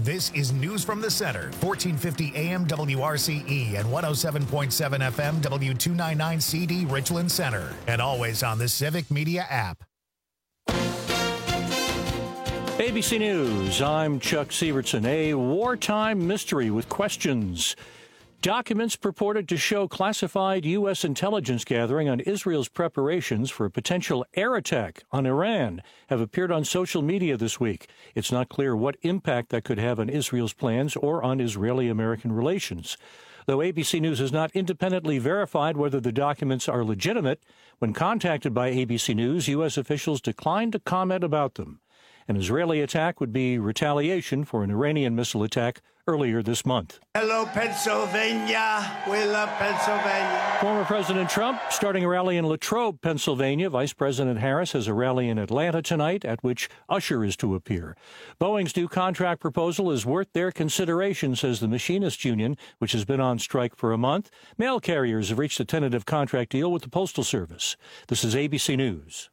This is News from the Center, 1450 AM WRCE and 107.7 FM W299 CD Richland Center, and always on the Civic Media app. ABC News, I'm Chuck Sievertson. A wartime mystery with questions. Documents purported to show classified U.S. intelligence gathering on Israel's preparations for a potential air attack on Iran have appeared on social media this week. It's not clear what impact that could have on Israel's plans or on Israeli-American relations. Though ABC News has not independently verified whether the documents are legitimate, when contacted by ABC News, U.S. officials declined to comment about them. An Israeli attack would be retaliation for an Iranian missile attack earlier this month. Hello, Pennsylvania. We love Pennsylvania. Former President Trump starting a rally in Latrobe, Pennsylvania. Vice President Harris has a rally in Atlanta tonight at which Usher is to appear. Boeing's new contract proposal is worth their consideration, says the Machinists Union, which has been on strike for a month. Mail carriers have reached a tentative contract deal with the Postal Service. This is ABC News.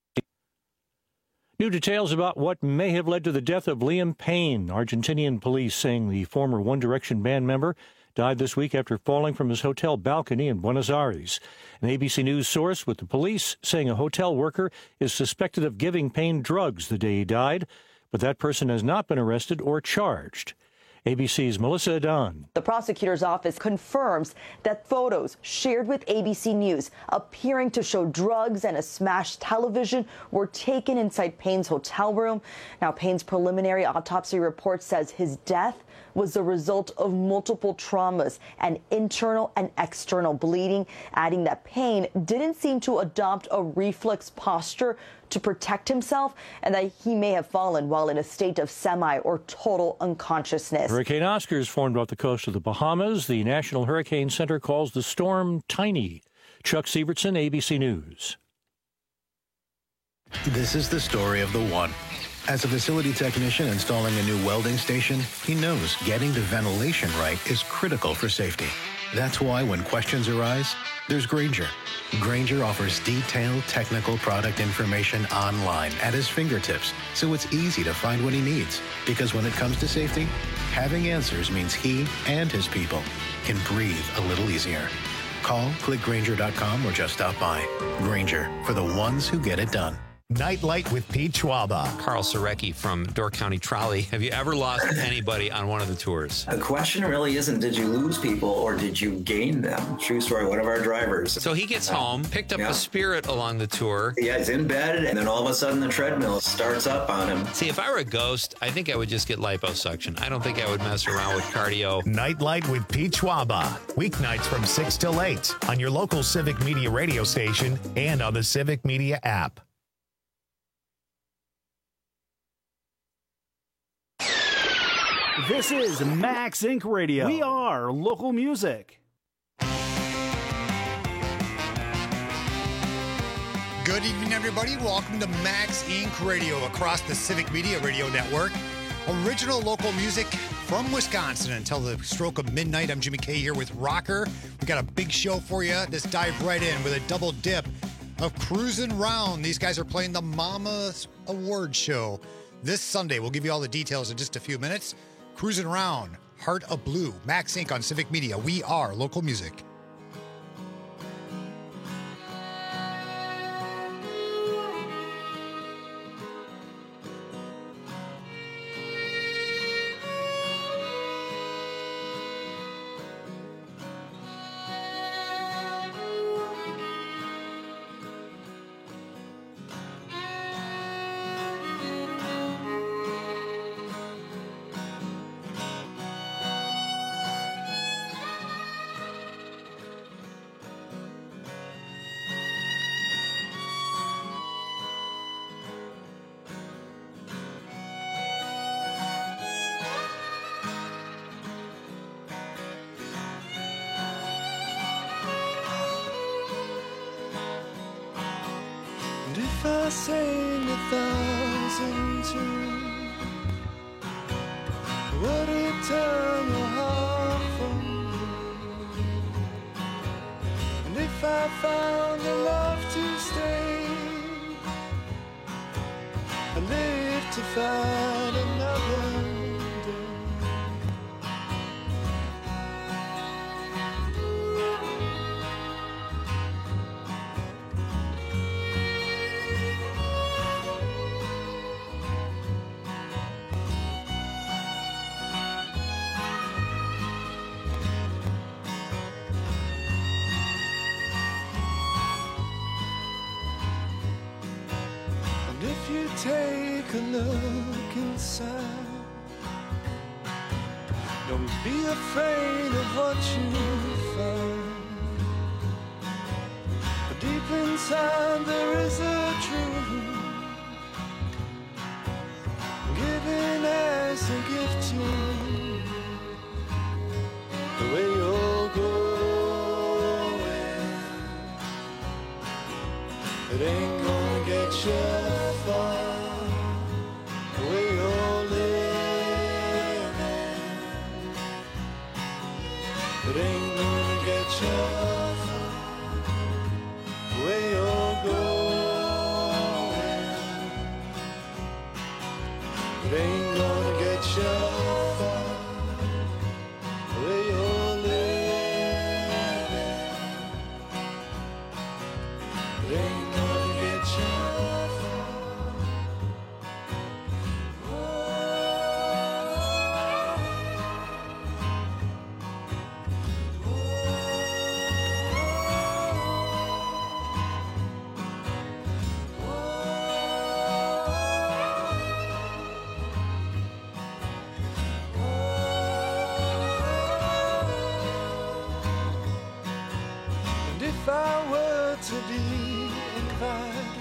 New details about what may have led to the death of Liam Payne. Argentinian police saying the former One Direction band member died this week after falling from his hotel balcony in Buenos Aires. An ABC News source with the police saying a hotel worker is suspected of giving Payne drugs the day he died, but that person has not been arrested or charged. ABC's Melissa Adan. The prosecutor's office confirms that photos shared with ABC News appearing to show drugs and a smashed television were taken inside Payne's hotel room. Now, Payne's preliminary autopsy report says his death was the result of multiple traumas and internal and external bleeding, adding that Payne didn't seem to adopt a reflex posture to protect himself and that he may have fallen while in a state of semi or total unconsciousness. Hurricane Oscar is formed off the coast of the Bahamas. The National Hurricane Center calls the storm tiny. Chuck Sievertson, ABC News. This is the story of the one. As a facility technician installing a new welding station, he knows getting the ventilation right is critical for safety. That's why when questions arise, there's Grainger. Grainger offers detailed technical product information online at his fingertips, so it's easy to find what he needs. Because when it comes to safety, having answers means he and his people can breathe a little easier. Call, click Grainger.com, or just stop by. Grainger, for the ones who get it done. Nightlight with Pete Schwaba. Carl Surecki from Door County Trolley. Have you ever lost anybody on one of the tours? The question really isn't did you lose people or did you gain them? True story, one of our drivers. So he gets home, picked up a Spirit along the tour. Yeah, he's in bed, and then all of a sudden the treadmill starts up on him. See, if I were a ghost, I think I would just get liposuction. I don't think I would mess around with cardio. Nightlight with Pete Schwaba. Weeknights from 6 till 8 on your local Civic Media radio station and on the Civic Media app. This is Max Inc. Radio. We are local music. Good evening, everybody. Welcome to Max Inc. Radio across the Civic Media Radio Network. Original local music from Wisconsin until the stroke of midnight. I'm Jimmy K here with Rocker. We got a big show for you. Let's dive right in with a double dip of Cruisin' Round. These guys are playing the Mama's Award Show this Sunday. We'll give you all the details in just a few minutes. Cruisin' Round, Heart of Blue, Max Inc. on Civic Media. We are local music. If I sang 1,000 tunes, would it turn your heart from me? And if I found a love to stay, I live to fight another day. take a look inside. Don't be afraid of what you find. But deep inside there is a truth, given as a gift to you. The way you're going, it ain't gonna get you far. The way you're living, it ain't gonna get you far. The way you're going, it ain't gonna get you far. The way you're living, it ain't gonna get you far. And if I were to be invited,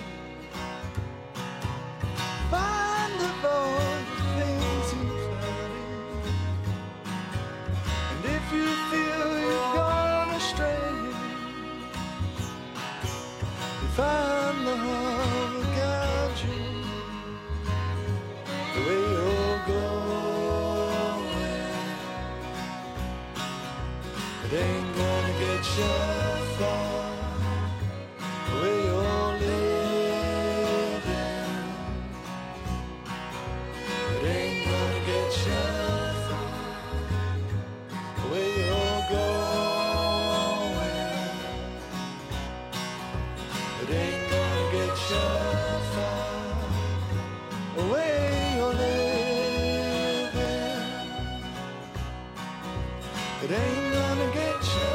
find the void things you find. And if you feel you've gone astray, you find the heart will guide you. The way you're going, it ain't gonna get you far. The way you're living, it ain't gonna get you far. The way you're going, it ain't gonna get you far. The way you're living, it ain't gonna get you far.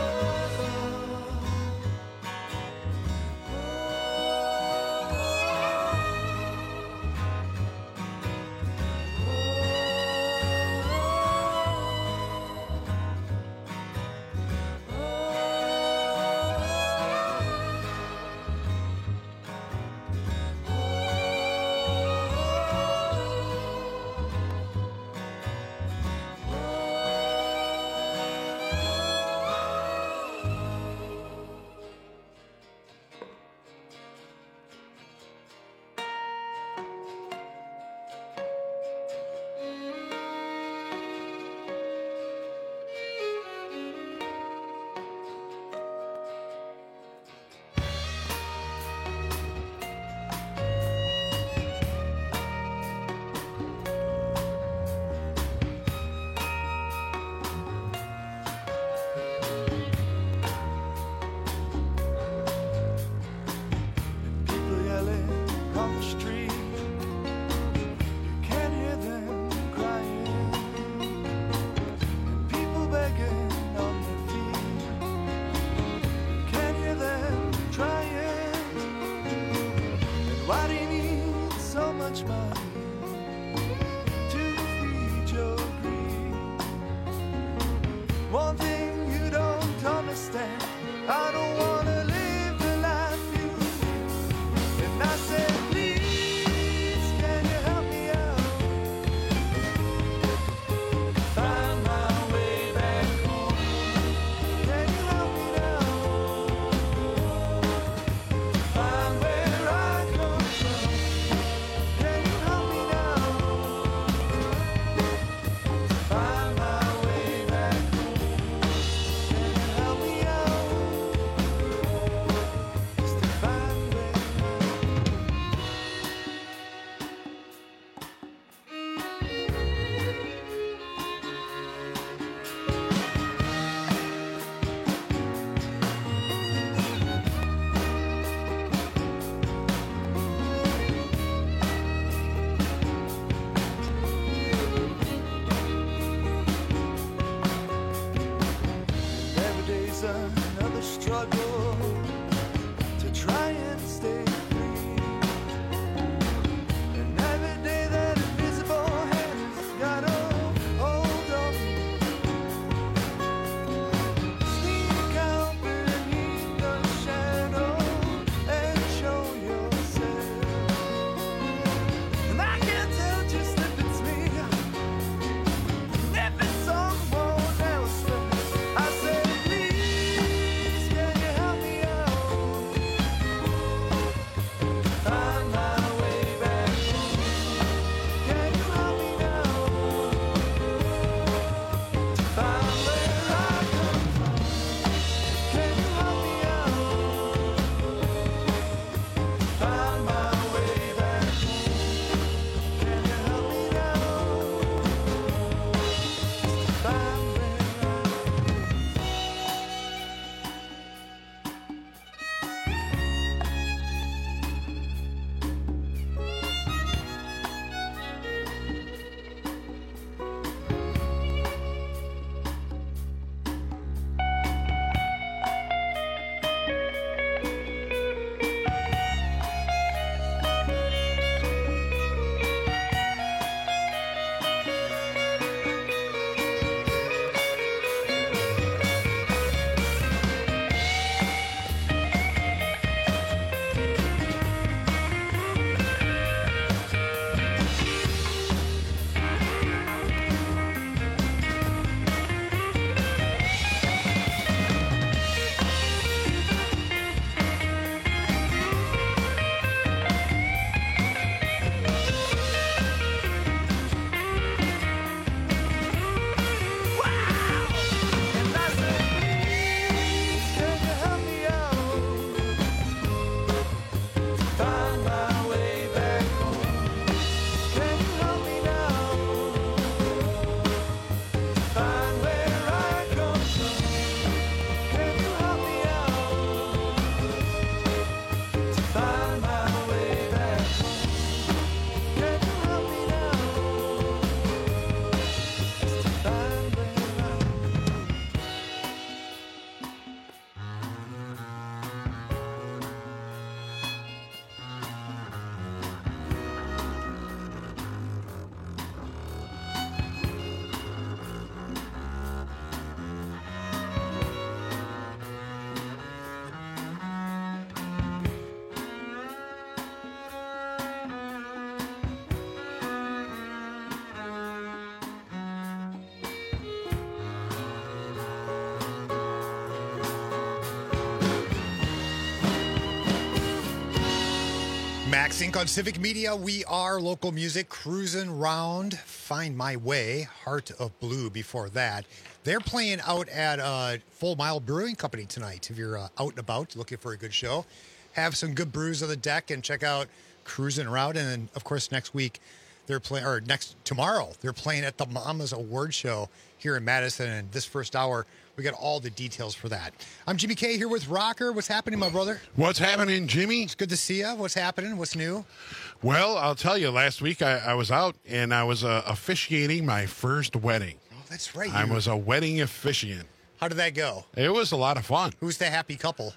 Max Inc. on Civic Media. We are local music, cruising round. Find My Way, Heart of Blue before that. They're playing out at Full Mile Brewing Company tonight. If you're out and about looking for a good show, have some good brews on the deck and check out Cruising Round. And then, of course, next week, tomorrow, they're playing at the Mamas Award Show here in Madison. And this first hour, we got all the details for that. I'm Jimmy K here with Rocker. What's happening, my brother? What's happening, Jimmy? It's good to see you. What's happening? What's new? Well, I'll tell you, last week I was out and I was officiating my first wedding. Oh, that's right. I was a wedding officiant. How did that go? It was a lot of fun. Who's the happy couple?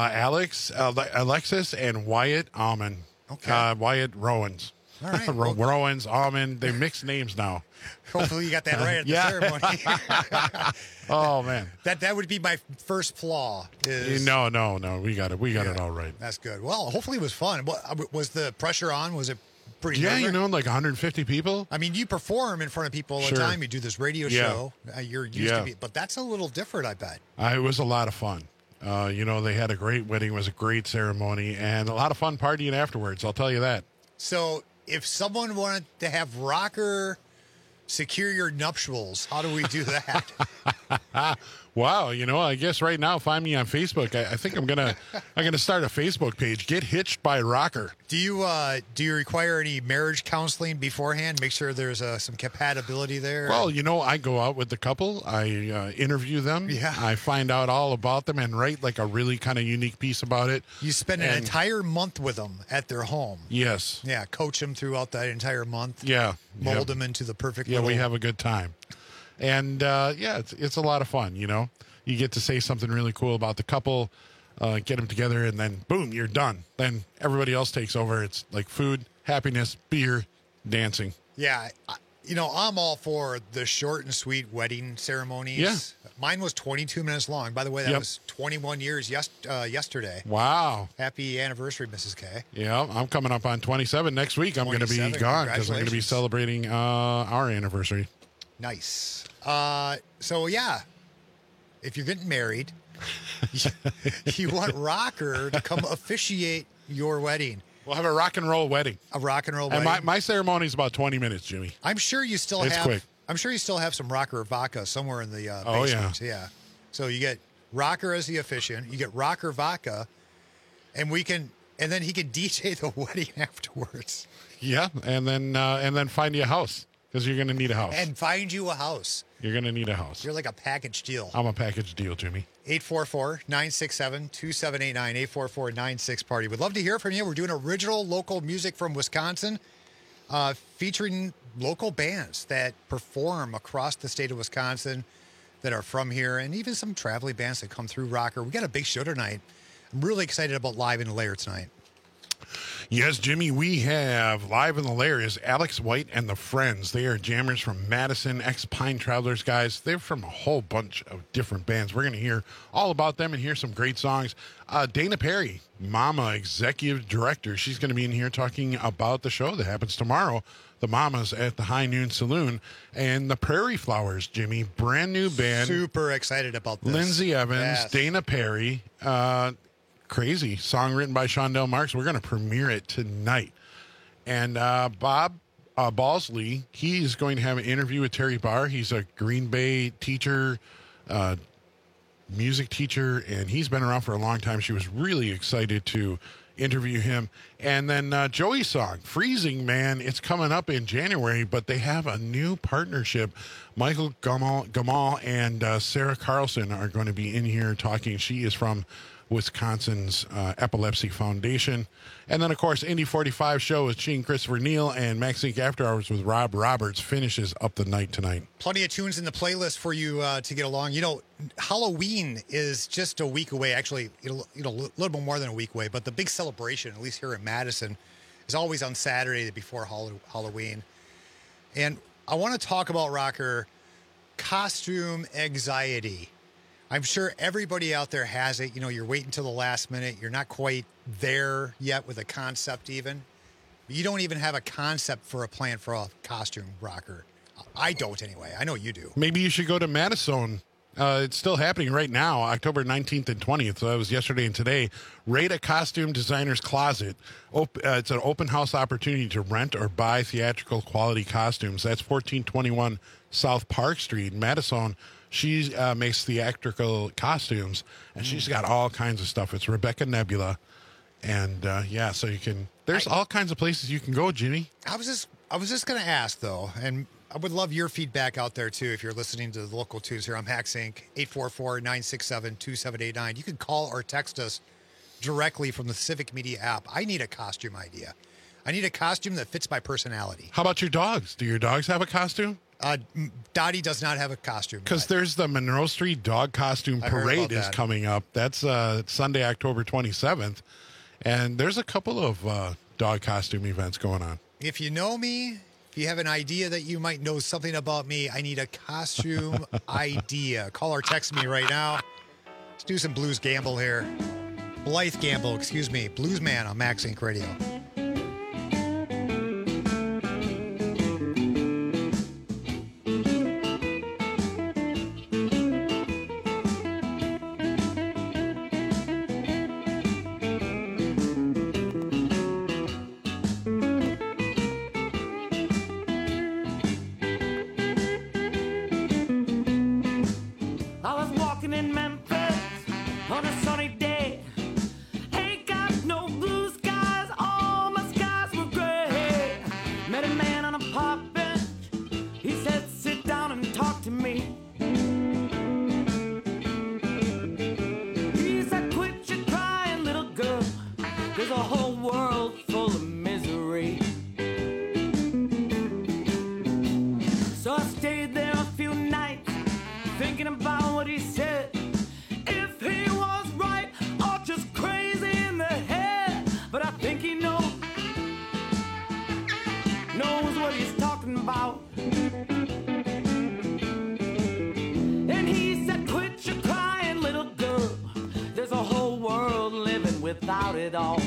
Alexis and Wyatt Almond. Okay. Wyatt Rowans. All right. Rowans, Almond. They mix names now. Hopefully you got that right at the ceremony. Oh, man. That would be my first flaw. No. We got it all right. That's good. Well, hopefully it was fun. Was the pressure on? Was it pretty Yeah, nerve-wracking? like 150 people. I mean, you perform in front of people all the Sure. time. You do this radio show. You're used to be, but that's a little different, I bet. It was a lot of fun. They had a great wedding. It was a great ceremony and a lot of fun partying afterwards. I'll tell you that. So if someone wanted to have Rocker secure your nuptials, how do we do that? Wow, I guess right now find me on Facebook. I think I'm gonna start a Facebook page. Get Hitched by Rocker. Do you require any marriage counseling beforehand? Make sure there's some compatibility there. Well, I go out with the couple. I interview them. Yeah. I find out all about them and write like a really kind of unique piece about it. You spend an entire month with them at their home. Yes. Yeah, coach them throughout that entire month. Yeah. Mold them into the perfect. Yeah, we have a good time. And, it's a lot of fun, You get to say something really cool about the couple, get them together, and then, boom, you're done. Then everybody else takes over. It's like food, happiness, beer, dancing. Yeah. I'm all for the short and sweet wedding ceremonies. Yeah. Mine was 22 minutes long. By the way, that was 21 years yesterday. Wow. Happy anniversary, Mrs. K. Yeah, I'm coming up on 27 next week. I'm going to be gone because I'm going to be celebrating our anniversary. Nice. So, yeah, if you're getting married, you want Rocker to come officiate your wedding. We'll have a rock and roll wedding. A rock and roll and wedding. my ceremony is about 20 minutes, Jimmy. I'm sure you still It's have. quick. I'm sure you still have some Rocker vodka somewhere in the basement. Oh, yeah. Yeah. So you get Rocker as the officiant. You get Rocker vodka, and then he can DJ the wedding afterwards. Yeah, and then find you a house because you're going to need a house. And find you a house. You're going to need a house. You're like a package deal. I'm a package deal, Jimmy. 844-967-2789, 844-96-PARTY. We'd love to hear from you. We're doing original local music from Wisconsin, featuring local bands that perform across the state of Wisconsin that are from here, and even some traveling bands that come through Rocker. We got a big show tonight. I'm really excited about Live in the Lair tonight. Yes, Jimmy, we have live in the lair is Alex White and the Friends. They are jammers from Madison, ex-Pine Travelers guys. They're from a whole bunch of different bands. We're going to hear all about them and hear some great songs. Dana Perry, Mama Executive Director, she's going to be in here talking about the show that happens tomorrow, the Mamas at the High Noon Saloon. And the Prairie Flowers, Jimmy, brand new band. Super excited about this. Lindsay Evans, Yes. Dana Perry, crazy song written by Shondell Marks. We're going to premiere it tonight. And Bob Balsley, he's going to have an interview with Terry Barr. He's a Green Bay teacher, music teacher, and he's been around for a long time. She was really excited to interview him. And then Joey's song, Freezing Man, it's coming up in January, but they have a new partnership. Michael Gamal and Sarah Carlson are going to be in here talking. She is from Wisconsin's Epilepsy Foundation. And then, of course, Indy 45 show with Gene Christopher Neal and Max Inc. After Hours with Rob Roberts finishes up the night tonight. Plenty of tunes in the playlist for you to get along. Halloween is just a week away. Actually, a little bit more than a week away. But the big celebration, at least here in Madison, is always on Saturday before Halloween. And I want to talk about, Rocker, costume anxiety. I'm sure everybody out there has it. You're waiting till the last minute. You're not quite there yet with a concept even. You don't even have a concept for a plan for a costume, Rocker. I don't anyway. I know you do. Maybe you should go to Madison It's still happening right now, October 19th and 20th. So that was yesterday and today. Rada Costume Designer's Closet. It's an open house opportunity to rent or buy theatrical quality costumes. That's 1421 South Park Street in Madison. She makes theatrical costumes, and she's got all kinds of stuff. It's Rebecca Nebula. And, so you can... There's all kinds of places you can go, Jimmy. I was just going to ask, though, and I would love your feedback out there, too, if you're listening to the local tunes here on Max Inc., 844-967-2789. You can call or text us directly from the Civic Media app. I need a costume idea. I need a costume that fits my personality. How about your dogs? Do your dogs have a costume? Dottie does not have a costume. Because there's the Monroe Street Dog Costume Parade is coming up. That's Sunday, October 27th. And there's a couple of dog costume events going on. If you know me, if you have an idea that you might know something about me, I need a costume idea. Call or text me right now. Let's do some Blues Gamble here. Blythe Gamble, excuse me. Blues Man on Max Inc. Radio. Without it all.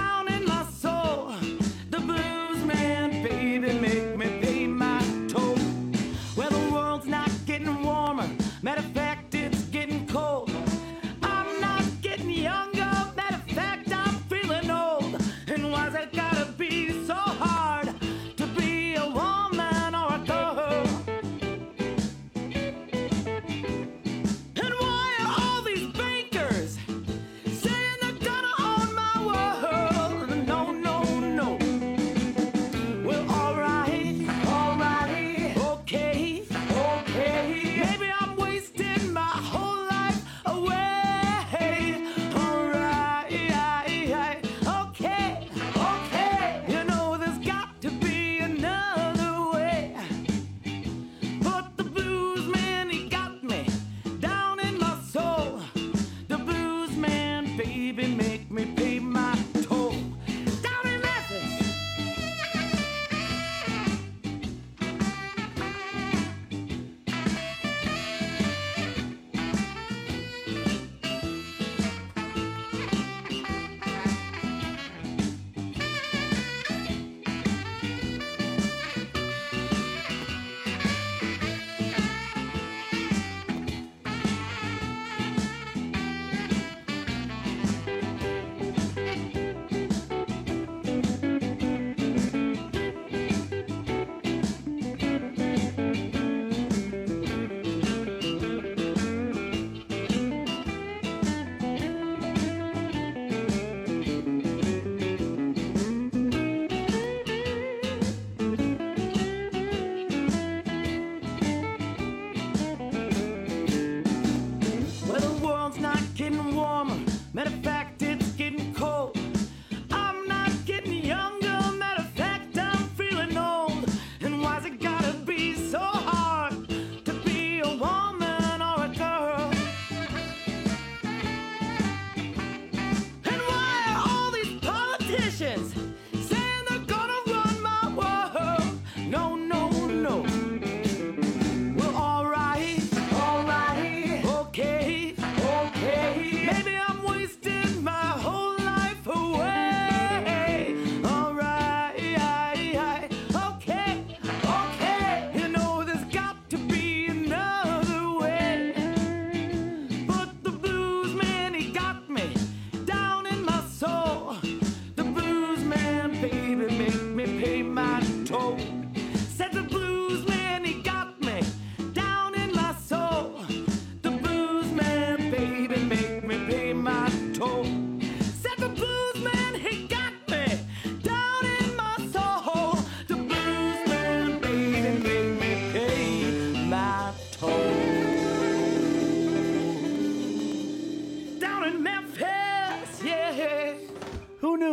Toll.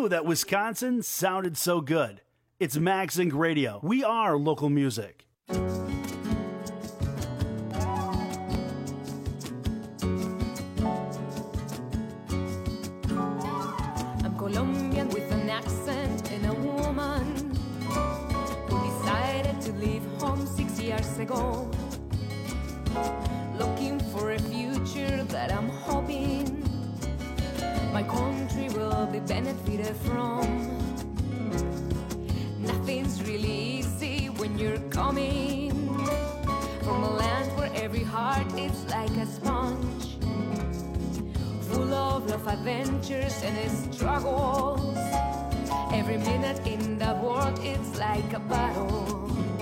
knew that Wisconsin sounded so good? It's Max Inc. Radio. We are local music. I'm Colombian with an accent and a woman who decided to leave home 6 years ago. Looking for a future that I'm hoping my country will be benefited from. Nothing's really easy when you're coming from a land where every heart is like a sponge, full of love, adventures, and struggles. Every minute in the world, it's like a battle.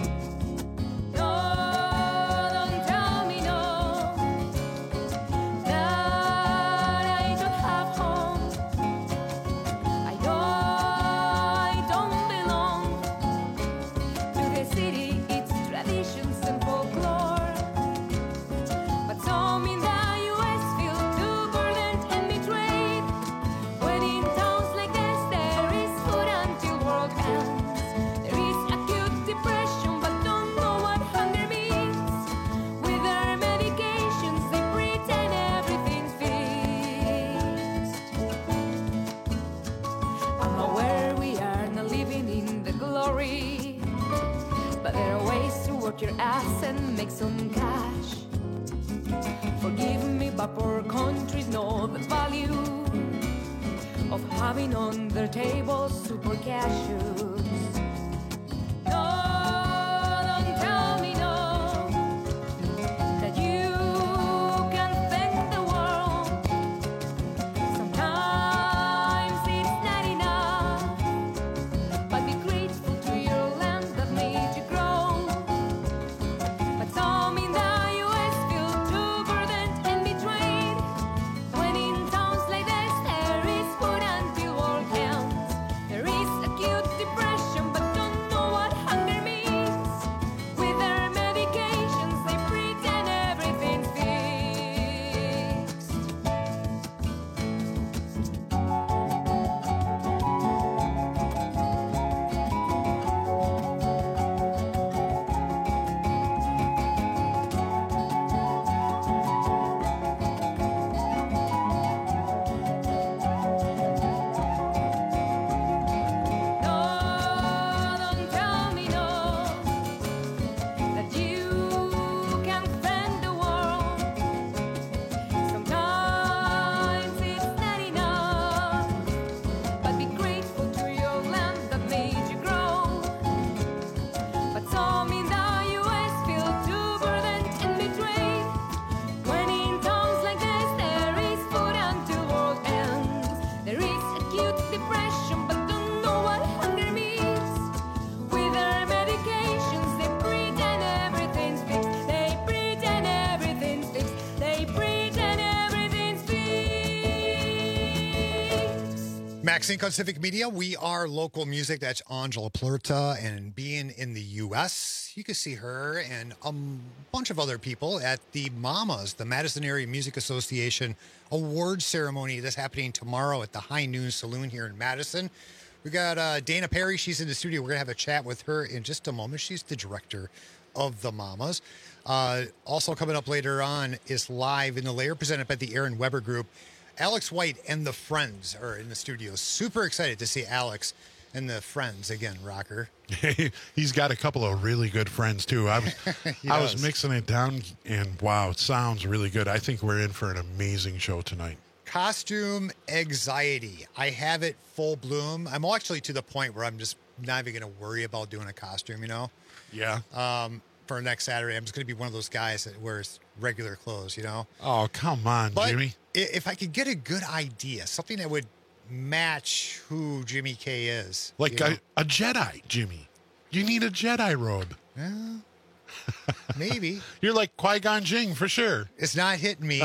Your ass and make some cash. Forgive me, but poor countries know the value of having on their table super cashews. No, don't tell me no, that you can thank the world. Sometimes it's not enough, but be grateful to your land that made you grow. Max Inc. on Civic Media. We are local music. That's Angela Plurta. And being in the U.S., you can see her and a bunch of other people at the Mamas, the Madison Area Music Association award ceremony that's happening tomorrow at the High Noon Saloon here in Madison. We got Dana Perry. She's in the studio. We're going to have a chat with her in just a moment. She's the director of the Mamas. Also coming up later on is Live in the Lair, presented by the Aaron Weber Group. Alex White and the Friends are in the studio. Super excited to see Alex and the Friends again, Rocker. He's got a couple of really good friends, too. I was mixing it down, and wow, it sounds really good. I think we're in for an amazing show tonight. Costume anxiety. I have it full bloom. I'm actually to the point where I'm just not even going to worry about doing a costume, you know? Yeah. For next Saturday, I'm just going to be one of those guys that wears regular clothes, you know? Oh, come on, but Jimmy. If I could get a good idea, something that would match who Jimmy K is. Like a Jedi, Jimmy. You need a Jedi robe. Yeah, maybe. You're like Qui-Gon Jinn for sure. It's not hitting me.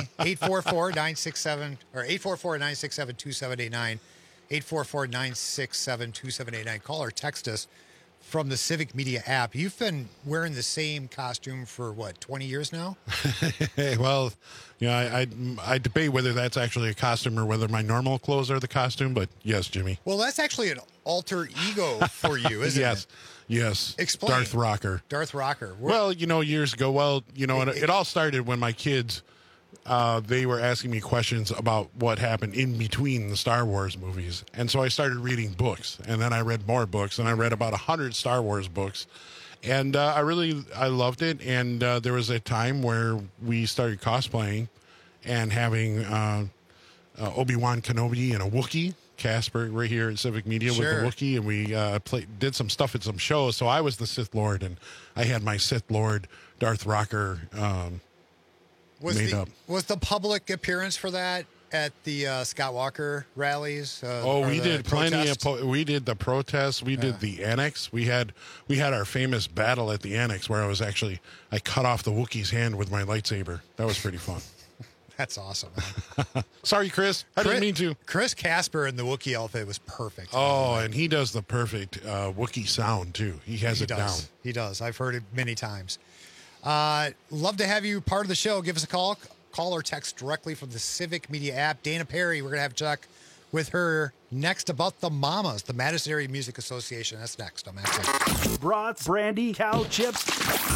844-967 or 844-967-2789. 844-967-2789. Call or text us from the Civic Media app. You've been wearing the same costume for, 20 years now? Well, I debate whether that's actually a costume or whether my normal clothes are the costume, but yes, Jimmy. Well, that's actually an alter ego for you, isn't it? Yes. Explain. Darth Rocker. Darth Rocker. Well, years ago, it all started when my kids, they were asking me questions about what happened in between the Star Wars movies. And so I started reading books, and then I read more books, and I read about 100 Star Wars books. And I loved it. And there was a time where we started cosplaying and having Obi-Wan Kenobi and a Wookiee. Casper right here at Civic Media with the Wookiee, and we did some stuff at some shows. So I was the Sith Lord, and I had my Sith Lord Darth Rocker made up. Was the public appearance for that at the Scott Walker rallies? We did plenty of. We did the protests. We did the annex. We had our famous battle at the annex where I cut off the Wookiee's hand with my lightsaber. That was pretty fun. That's awesome. Sorry, Chris. I didn't mean to. Chris Casper in the Wookiee outfit was perfect. Oh, and he does the perfect Wookiee sound, too. He has it down. He does. I've heard it many times. Love to have you part of the show. Give us a call. Call or text directly from the Civic Media app. Dana Perry, we're going to have Chuck with her next about the Mamas, the Madison Area Music Association. That's next on Max. Brats, brandy, cow chips,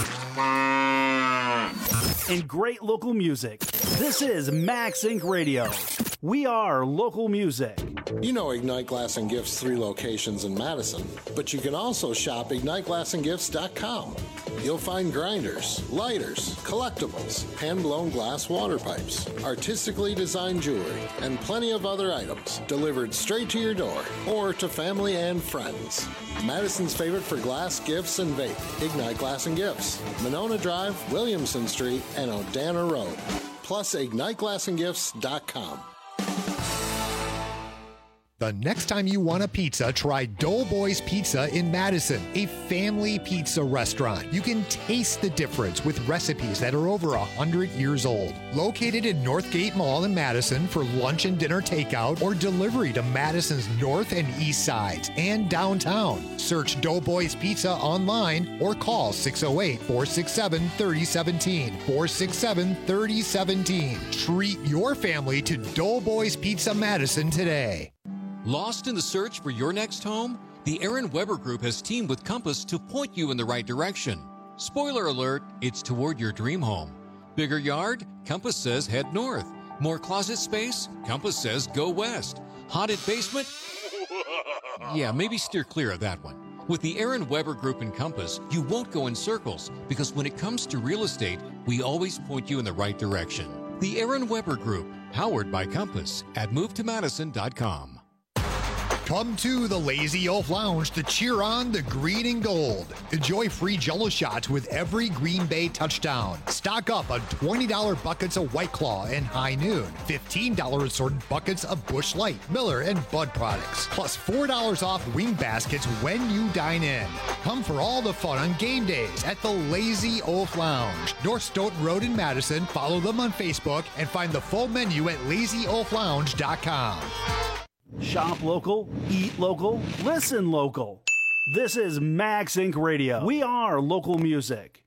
and great local music. This is Max Inc. Radio. We are local music. You know Ignite Glass and Gifts 3 locations in Madison, but you can also shop IgniteGlassandGifts.com. You'll find grinders, lighters, collectibles, hand-blown glass water pipes, artistically designed jewelry, and plenty of other items delivered straight to your door or to family and friends. Madison's favorite for glass, gifts, and vape, Ignite Glass and Gifts, Monona Drive, Williamson Street, and Odana Road. Plus, IgniteGlassandGifts.com. The next time you want a pizza, try Doughboys Pizza in Madison, a family pizza restaurant. You can taste the difference with recipes that are over 100 years old. Located in Northgate Mall in Madison for lunch and dinner takeout or delivery to Madison's north and east sides and downtown. Search Doughboys Pizza online or call 608-467-3017. 467-3017. Treat your family to Doughboys Pizza Madison today. Lost in the search for your next home? The Aaron Weber Group has teamed with Compass to point you in the right direction. Spoiler alert, it's toward your dream home. Bigger yard? Compass says head north. More closet space? Compass says go west. Haunted basement? Yeah, maybe steer clear of that one. With the Aaron Weber Group and Compass, you won't go in circles because when it comes to real estate, we always point you in the right direction. The Aaron Weber Group, powered by Compass at MoveToMadison.com. Come to the Lazy Oaf Lounge to cheer on the green and gold. Enjoy free Jell-O shots with every Green Bay touchdown. Stock up on $20 buckets of White Claw and High Noon. $15 assorted buckets of Busch Light, Miller, and Bud products. Plus $4 off wing baskets when you dine in. Come for all the fun on game days at the Lazy Oaf Lounge. North Stoughton Road in Madison. Follow them on Facebook and find the full menu at LazyOafLounge.com. Shop local, eat local, listen local. This is Max Inc. Radio. We are local music.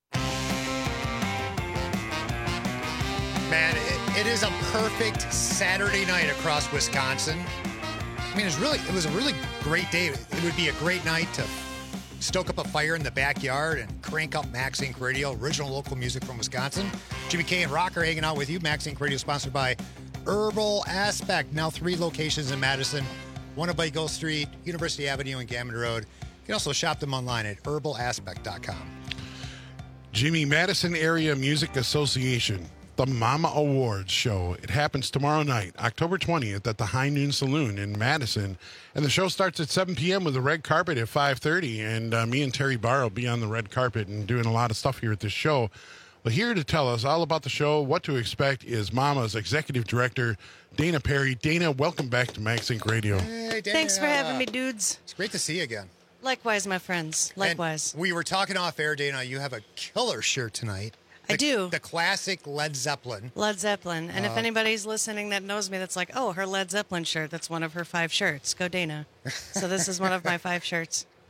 Man, it is a perfect Saturday night across Wisconsin. I mean, it was a really great day. It would be a great night to stoke up a fire in the backyard and crank up Max Inc. Radio, original local music from Wisconsin. Jimmy K and Rocker hanging out with you. Max Inc. Radio sponsored by Herbal Aspect. Now 3 locations in Madison, one at Gulf Street, University Avenue, and Gammon Road. You can also shop them online at herbalaspect.com. Jimmy, Madison Area Music Association, the Mama Awards show. It happens tomorrow night, October 20th at the High Noon Saloon in Madison. And the show starts at 7 p.m. with a red carpet at 5:30. And me and Terry Barr will be on the red carpet and doing a lot of stuff here at this show. But here to tell us all about the show, what to expect, is Mama's Executive Director, Dana Perry. Dana, welcome back to Max Inc. Radio. Hey, Dana. Thanks for having me, dudes. It's great to see you again. Likewise, my friends. Likewise. And we were talking off air, Dana. You have a killer shirt tonight. I do. The classic Led Zeppelin. Led Zeppelin. And if anybody's listening that knows me, that's like, oh, her Led Zeppelin shirt. That's one of her 5 shirts. Go, Dana. So this is one of my 5 shirts.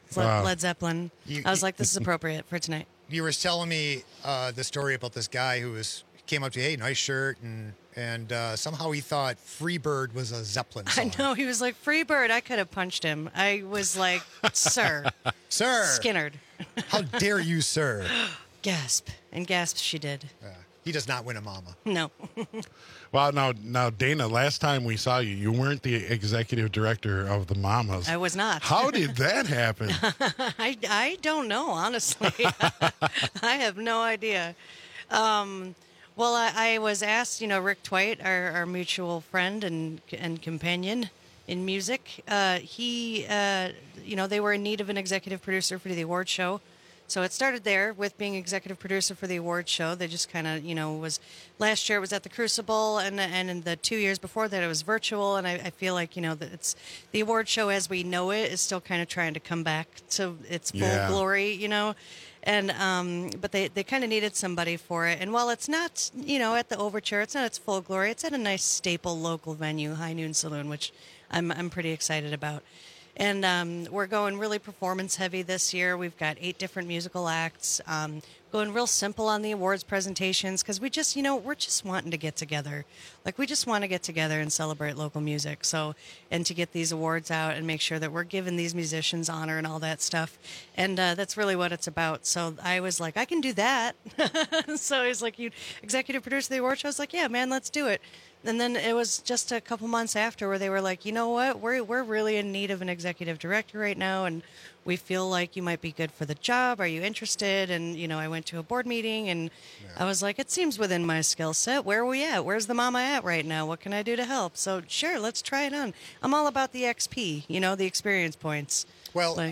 Led Zeppelin. I was like, this is appropriate for tonight. You were telling me the story about this guy who came up to you, hey, nice shirt, and somehow he thought Freebird was a Zeppelin song. I know, he was like, Freebird. I could have punched him. I was like, sir. Sir. Skinnerd. How dare you, sir? Gasp. And gasp she did. He does not win a mama. No. Well, now, Dana, last time we saw you, you weren't the executive director of the Mamas. I was not. How did that happen? I don't know, honestly. I have no idea. Well, I was asked, Rick Twite, our mutual friend and companion in music, they were in need of an executive producer for the award show. So it started there with being executive producer for the award show. They just kind of, was last year it was at the Crucible, and in the 2 years before that it was virtual. And I feel like that it's the award show as we know it is still kind of trying to come back to its full glory, And but they kind of needed somebody for it. And while it's not at the Overture, it's not its full glory. It's at a nice staple local venue, High Noon Saloon, which I'm pretty excited about. And we're going really performance heavy this year. We've got 8 different musical acts, going real simple on the awards presentations because we just, we're just wanting to get together. Like, we just want to get together and celebrate local music. So, and to get these awards out and make sure that we're giving these musicians honor and all that stuff. And that's really what it's about. So I was like, I can do that. So he's like, you executive producer of the award show? I was like, yeah, man, let's do it. And then it was just a couple months after where they were like, you know what, we're really in need of an executive director right now, and we feel like you might be good for the job. Are you interested? And, I went to a board meeting, and I was like, it seems within my skill set. Where are we at? Where's the mama at right now? What can I do to help? So, sure, let's try it on. I'm all about the XP, the experience points. Well,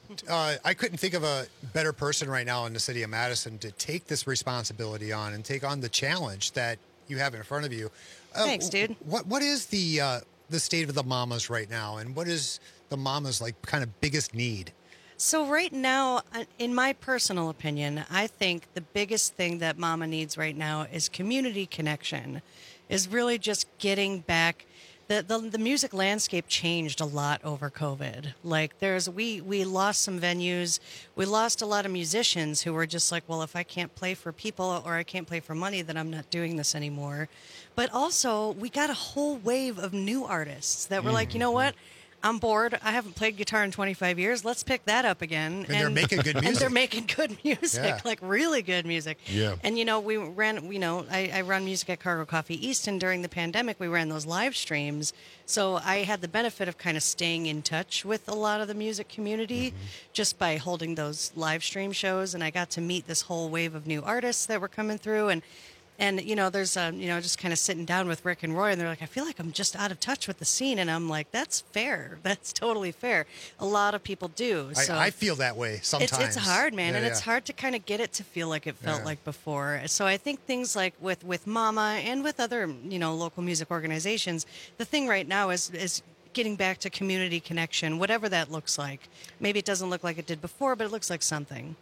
I couldn't think of a better person right now in the city of Madison to take this responsibility on and take on the challenge that you have in front of you. Thanks, dude. What is the state of the mamas right now, and what is the mamas kind of biggest need? So right now, in my personal opinion, I think the biggest thing that mama needs right now is community connection, is really just getting back. The music landscape changed a lot over COVID. Like we lost some venues. We lost a lot of musicians who were just like, well, if I can't play for people or I can't play for money, then I'm not doing this anymore. But also we got a whole wave of new artists that were like, you know what? I'm bored. I haven't played guitar in 25 years. Let's pick that up again. And they're making good music. And they're making good music, like really good music. Yeah. And, we ran, I run music at Cargo Coffee East, and during the pandemic, we ran those live streams. So I had the benefit of kind of staying in touch with a lot of the music community just by holding those live stream shows. And I got to meet this whole wave of new artists that were coming through. And there's, just kind of sitting down with Rick and Roy, and they're like, I feel like I'm just out of touch with the scene. And I'm like, that's fair. That's totally fair. A lot of people do. So I feel that way sometimes. It's hard, man. It's hard to kind of get it to feel like it felt like before. So I think things like with Mama and with other, local music organizations, the thing right now is getting back to community connection, whatever that looks like. Maybe it doesn't look like it did before, but it looks like something.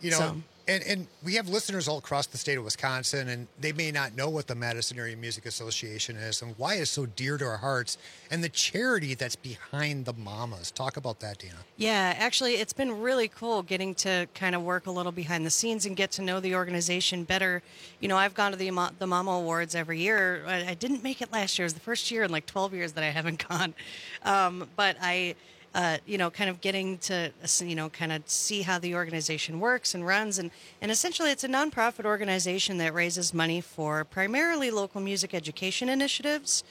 And we have listeners all across the state of Wisconsin, and they may not know what the Madison Area Music Association is and why it's so dear to our hearts, and the charity that's behind the mamas. Talk about that, Dina. Yeah, actually, it's been really cool getting to kind of work a little behind the scenes and get to know the organization better. I've gone to the Mama Awards every year. I didn't make it last year. It was the first year in 12 years that I haven't gone. But I... kind of getting to, kind of see how the organization works and runs. And essentially, it's a nonprofit organization that raises money for primarily local music education initiatives.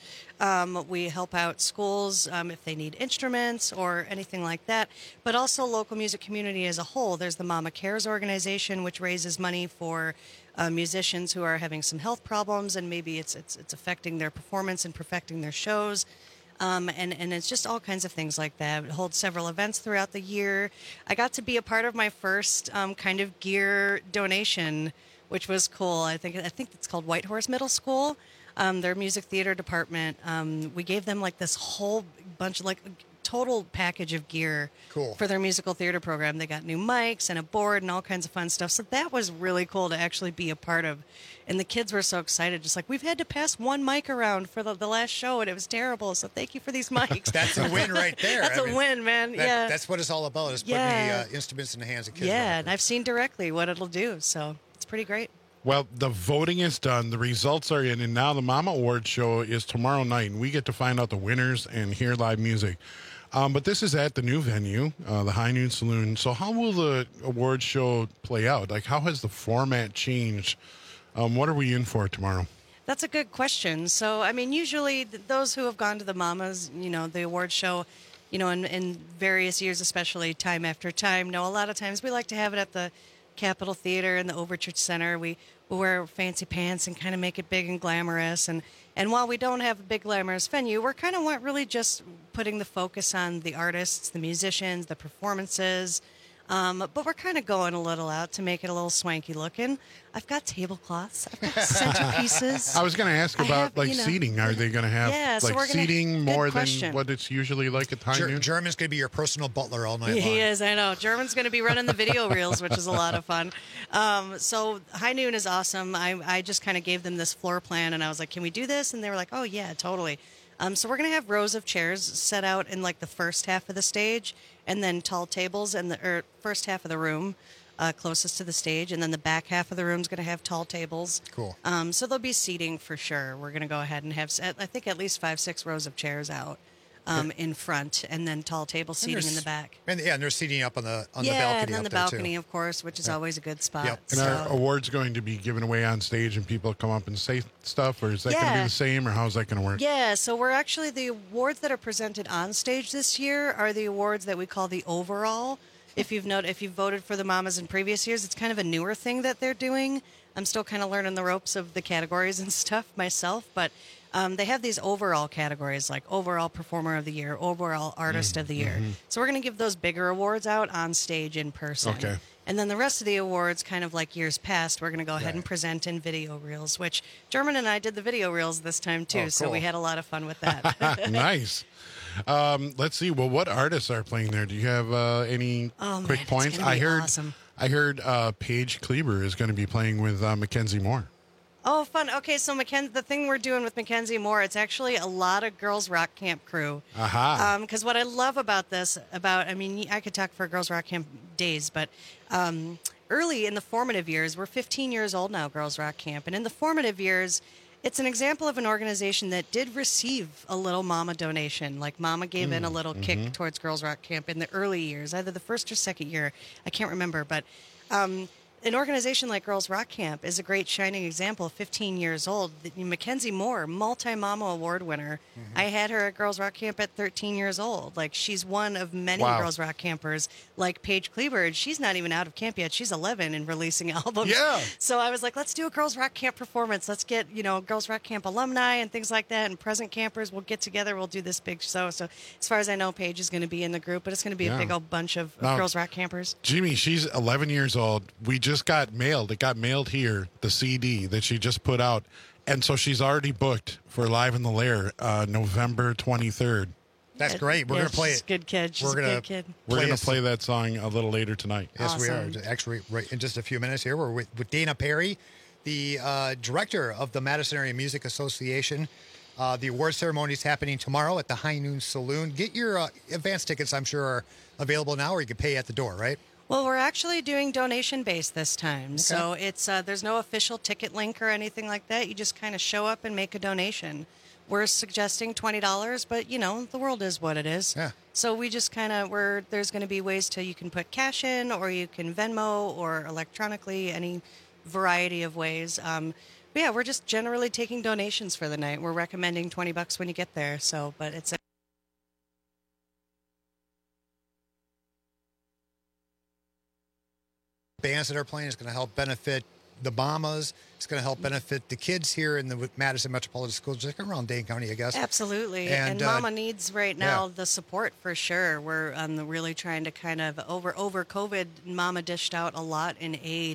We help out schools if they need instruments or anything like that, but also local music community as a whole. There's the Mama Cares organization, which raises money for musicians who are having some health problems, and maybe it's affecting their performance and perfecting their shows. And it's just all kinds of things like that. It holds several events throughout the year. I got to be a part of my first kind of gear donation, which was cool. I think it's called Whitehorse Middle School. Their music theater department. We gave them this whole bunch of total package of gear Cool. for their musical theater program. They got new mics and a board and all kinds of fun stuff. So that was really cool to actually be a part of. And the kids were so excited, just like, we've had to pass one mic around for the last show, and it was terrible. So thank you for these mics. That's a win right there. That's a win, man. Yeah. That's what it's all about, is putting the instruments in the hands of kids. Yeah, and I've seen directly what it'll do. So it's pretty great. Well, the voting is done. The results are in, and now the Mama Awards show is tomorrow night, and we get to find out the winners and hear live music. But this is at the new venue, the High Noon Saloon. So how will the awards show play out? Like, how has the format changed? What are we in for tomorrow? That's a good question. So, I mean, usually those who have gone to the Mamas, the award show, in various years, especially time after time, a lot of times we like to have it at the Capitol Theater and the Overture Center. We wear fancy pants and kind of make it big and glamorous. And while we don't have a big glamorous venue, we're kind of really just putting the focus on the artists, the musicians, the performances. But we're kind of going a little out to make it a little swanky looking. I've got tablecloths. I've got centerpieces. I was going to ask about seating. Are they going to have seating more than what it's usually like at High Noon? German's going to be your personal butler all night long. He is, I know. German's going to be running the video reels, which is a lot of fun. So High Noon is awesome. I just kind of gave them this floor plan, and I was like, can we do this? And they were like, oh, yeah, totally. So we're going to have rows of chairs set out in like the first half of the stage, and then tall tables in the first half of the room closest to the stage, and then the back half of the room is going to have tall tables. Cool. So there'll be seating for sure. We're going to go ahead and have, I think, at least 5-6 rows of chairs out in front, and then tall table seating in the back. And there's seating up on the balcony. And then up the there balcony, too. of course, which is always a good spot. Yep. And are awards going to be given away on stage and people come up and say stuff, or is that going to be the same, or how's that going to work? Yeah, so we're actually, the awards that are presented on stage this year are the awards that we call the overall. If you've voted for the Mamas in previous years, it's kind of a newer thing that they're doing. I'm still kind of learning the ropes of the categories and stuff myself, but they have these overall categories like overall performer of the year, overall artist of the year. Mm-hmm. So we're going to give those bigger awards out on stage in person. Okay. And then the rest of the awards, kind of like years past, we're going to go ahead and present in video reels, which German and I did the video reels this time too. Oh, So cool. we had a lot of fun with that. Nice. Let's see. Well, what artists are playing there? Do you have any quick points? It's gonna be awesome. I heard Paige Kleber is going to be playing with Mackenzie Moore. Oh, fun. Okay, so the thing we're doing with Mackenzie Moore, it's actually a lot of Girls Rock Camp crew. Aha. Because what I love about this, I could talk for Girls Rock Camp days, but early in the formative years, we're 15 years old now, Girls Rock Camp, and in the formative years, it's an example of an organization that did receive a little Mama donation. Like Mama gave in a little kick towards Girls Rock Camp in the early years, either the first or second year. I can't remember, but an organization like Girls Rock Camp is a great shining example. 15 years old. Mackenzie Moore, multi-Mama award winner. I had her at Girls Rock Camp at 13 years old. Like, she's one of many Girls Rock Campers like Paige Kleber. She's not even out of camp yet. She's 11 and releasing albums. Yeah. So I was like, let's do a Girls Rock Camp performance. Let's get, Girls Rock Camp alumni and things like that, and present campers. We'll get together. We'll do this big show. So as far as I know, Paige is going to be in the group, but it's going to be a big old bunch of Girls Rock Campers. Jimmy, she's 11 years old. We just got mailed. It got mailed here, the CD that she just put out. And so she's already booked for Live in the Lair, November 23rd. That's great. We're going to play it. Good kid. She's a good kid. We're going to play that song a little later tonight. Yes, we are. Actually, right in just a few minutes here, we're with Dana Perry, the director of the Madison Area Music Association. The award ceremony is happening tomorrow at the High Noon Saloon. Get your advance tickets, I'm sure, are available now, or you can pay at the door, right? Well, we're actually doing donation-based this time. Okay. So it's there's no official ticket link or anything like that. You just kind of show up and make a donation. We're suggesting $20, but, the world is what it is. Yeah. So we just there's going to be ways you can put cash in, or you can Venmo, or electronically, any variety of ways. But yeah, we're just generally taking donations for the night. We're recommending $20 when you get there. So, but it's bands that are playing is going to help benefit the Mamas. It's going to help benefit the kids here in the Madison Metropolitan School District, around Dane County, I guess. Absolutely. And Mama needs right now the support for sure. We're really trying to kind of over COVID, Mama dished out a lot in aid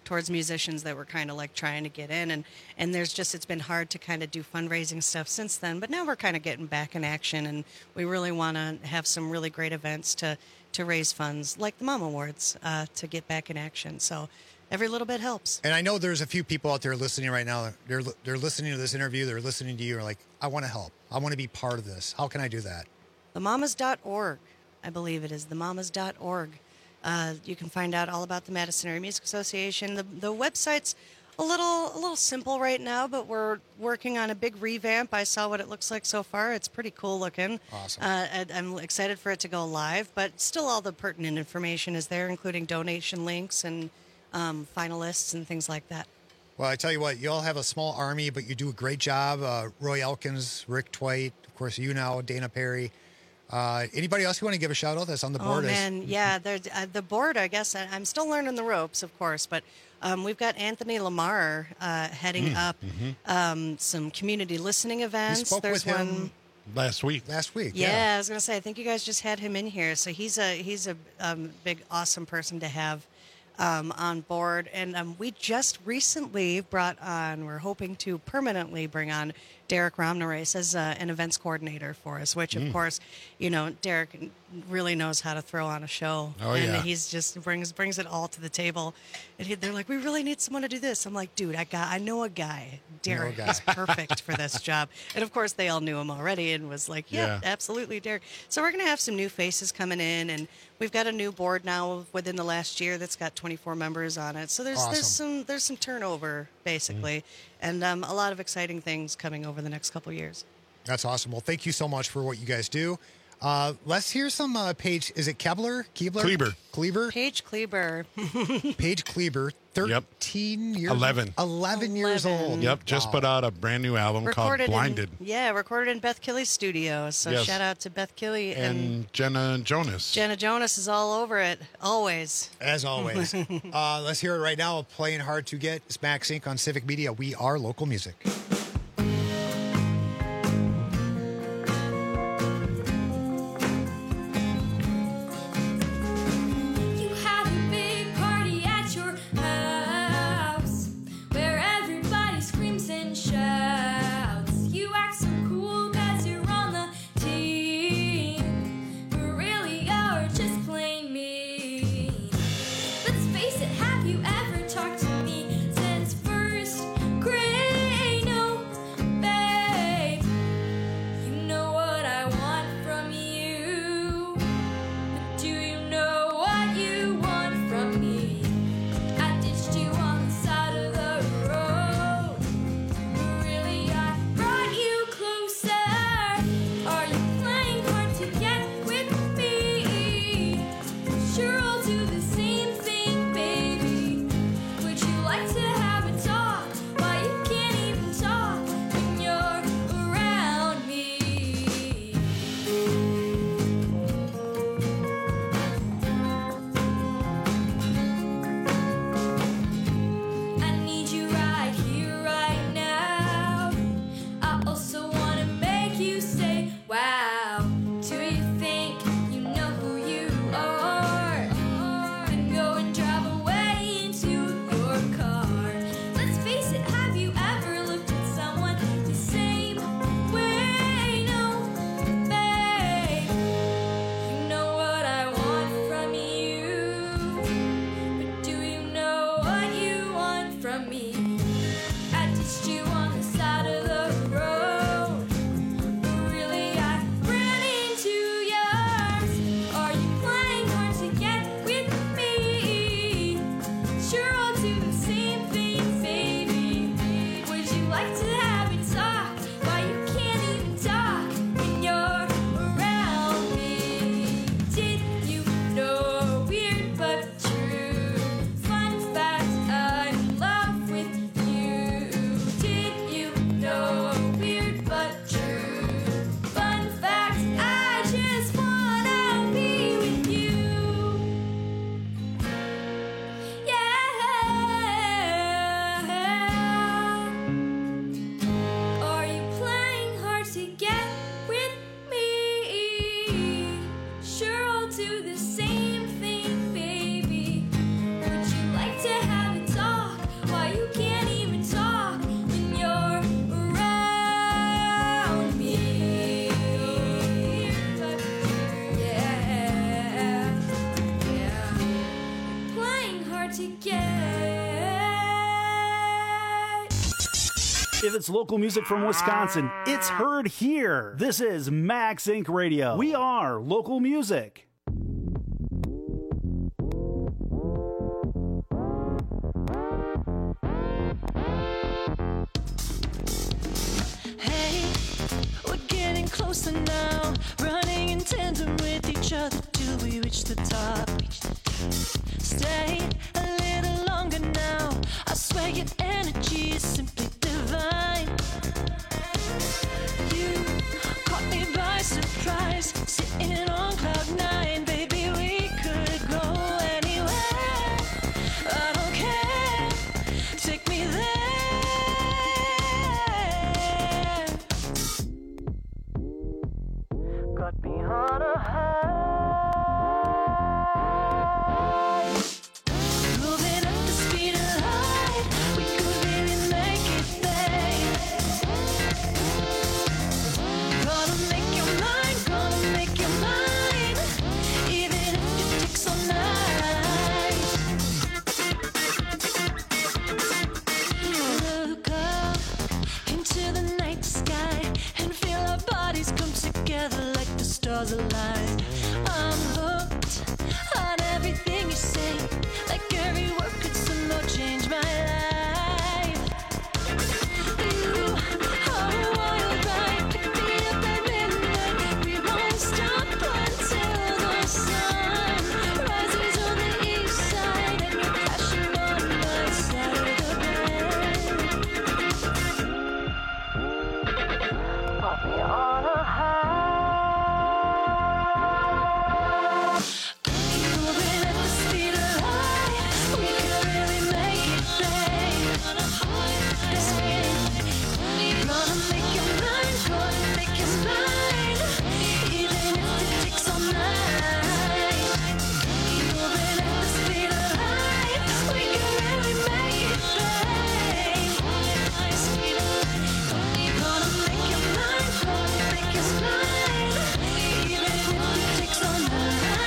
towards musicians that were kind of like trying to get in, and it's been hard to kind of do fundraising stuff since then, but now we're kind of getting back in action, and we really want to have some really great events to raise funds like the Mom Awards to get back in action. So every little bit helps. And I know there's a few people out there listening right now. They're listening to this interview. They're listening to you. Are like, I want to help. I want to be part of this. How can I do that? Themamas.org, I believe it is. Themamas.org. You can find out all about the Madison Area Music Association. The website's a little simple right now, but we're working on a big revamp. I saw what it looks like so far. It's pretty cool looking. Awesome. I'm excited for it to go live, but still all the pertinent information is there, including donation links and finalists and things like that. Well, I tell you what, you all have a small army, but you do a great job. Roy Elkins, Rick Twite, of course, you now, Dana Perry. Anybody else you want to give a shout out that's on the board? Oh, man. Yeah, the board, I guess. I'm still learning the ropes, of course, but we've got Anthony Lamar heading up some community listening events. We spoke with him last week. Yeah, I was going to say, I think you guys just had him in here. So he's a big, awesome person to have on board. And we just recently we're hoping to permanently bring on Derek Romnerace as an events coordinator for us, which, of course, Derek really knows how to throw on a show. Oh, and yeah. he's just brings it all to the table. And they're like, we really need someone to do this. I'm like, dude, I know a guy. Derek is perfect for this job. And, of course, they all knew him already and was like, yeah, absolutely, Derek. So we're going to have some new faces coming in, and we've got a new board now within the last year that's got 24 members on it. So there's some turnover, basically, and a lot of exciting things coming over the next couple of years. That's awesome. Well, thank you so much for what you guys do. Let's hear some Paige. Is it Kleber? Paige Kleber. Paige Kleber. 13 years. 11 years old. Yep. Just put out a brand new album called Blinded. Recorded in Beth Killy's studio. So shout out to Beth Killy and Jenna Jonas. Jenna Jonas is all over it, always. As always. Let's hear it right now. Playing Hard to Get. It's Max Inc. on Civic Media. We are local music. Let's face it, have you ever talked to me since first grade? No If it's local music from Wisconsin, it's heard here. This is Max Inc. Radio. We are local music. Hey, we're getting closer now, running in tandem with each other till we reach the top. Stay a little longer now, I swear your energy is simply divine. You caught me by surprise, sitting on cloud nine, baby, we could go anywhere. I don't care, take me there. Got me on a high. Moving at the speed of light, we could really make it, babe. Gonna make your mind, even if it takes all night. Look up into the night sky and feel our bodies come together like the stars align. I'm hooked on everything you say, like every word could somehow change my life. You are a wild ride, pick me up at midnight. We won't stop until the sun rises on the east side, and you're crashing on my side of the bed. Put me on a high. Moving at the speed of light, we could really make it, babe. Gonna make your mind, gonna make your spine, even if it takes all night. Moving at the speed of light, we could really make it, babe. Gonna make your mind, gonna make your spine, even if it takes all night.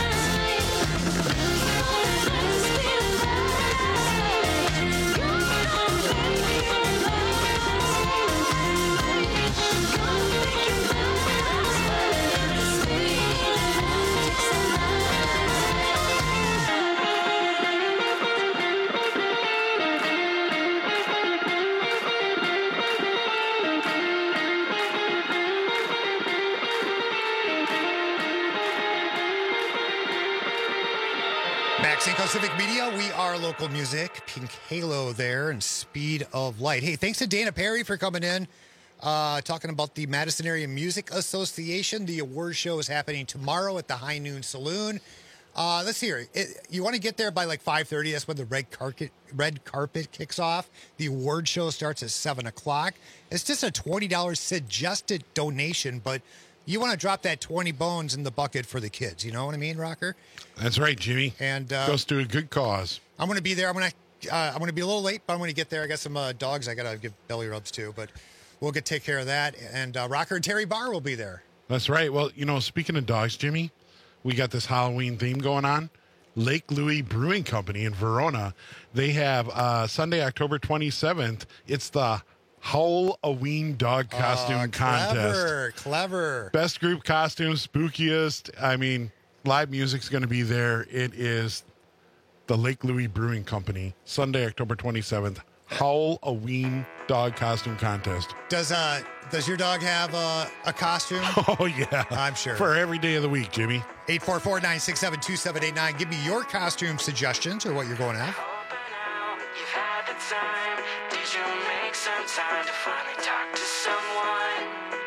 Max Inc. Civic Media, we are local music. Pink Halo there and Speed of Light. Hey, thanks to Dana Perry for coming in, talking about the Madison Area Music Association. The award show is happening tomorrow at the High Noon Saloon. Let's hear it. You want to get there by like 5:30. That's when the red carpet kicks off. The award show starts at 7 o'clock. It's just a $20 suggested donation, but you want to drop that 20 bones in the bucket for the kids. You know what I mean, Rocker? That's right, Jimmy. And goes to a good cause. I'm going to be there. I'm going to be a little late, but I'm going to get there. I got some dogs I got to give belly rubs to, but we'll take care of that. And Rocker and Terry Barr will be there. That's right. Well, speaking of dogs, Jimmy, we got this Halloween theme going on. Lake Louis Brewing Company in Verona. They have Sunday, October 27th. It's the Halloween dog costume contest. Clever. Best group costume, spookiest. I mean, live music's going to be there. It is the Lake Louis Brewing Company. Sunday, October 27th. Halloween dog costume contest. Does your dog have a costume? Oh, yeah. I'm sure. For every day of the week, Jimmy. 844-967-2789. Give me your costume suggestions or what you're going to have. You've had the time. Did you make some time to finally talk to someone?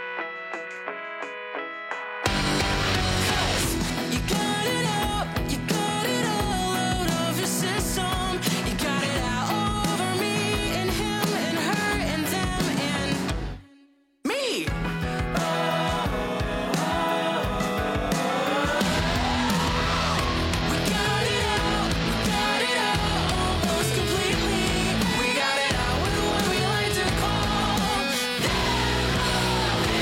You got it out. You got it all out of your system. You got it out over me and him and her and them and me. We got it out. We got it out almost completely. We got it out with what we like to call them.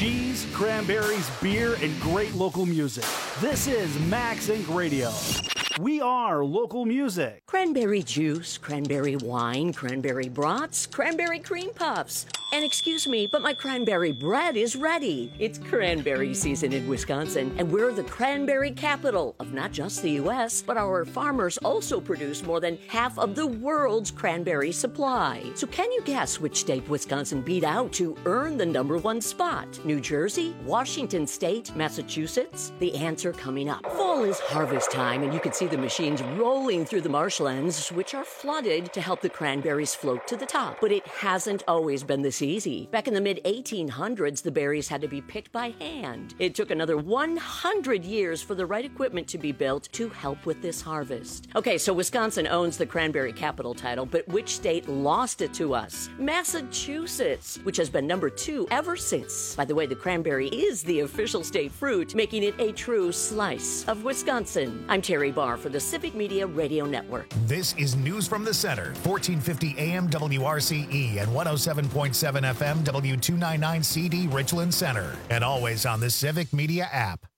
cheese, cranberries, beer, and great local music. This is Max Inc. Radio. We are local music. Cranberry juice, cranberry wine, cranberry brats, cranberry cream puffs. And excuse me, but my cranberry bread is ready. It's cranberry season in Wisconsin, and we're the cranberry capital of not just the U.S., but our farmers also produce more than half of the world's cranberry supply. So can you guess which state Wisconsin beat out to earn the #1 spot? New Jersey, Washington State, Massachusetts? The answer coming up. Fall is harvest time, and you can see the machines rolling through the marshlands, which are flooded to help the cranberries float to the top. But it hasn't always been this easy. Back in the mid-1800s, the berries had to be picked by hand. It took another 100 years for the right equipment to be built to help with this harvest. Okay, so Wisconsin owns the cranberry capital title, but which state lost it to us? Massachusetts, which has been #2 ever since. By the way, the cranberry is the official state fruit, making it a true slice of Wisconsin. I'm Terry Barr for the Civic Media Radio Network. This is News from the Center, 1450 AM WRCE and 107.7 FM W299 CD Richland Center, and always on the Civic Media app.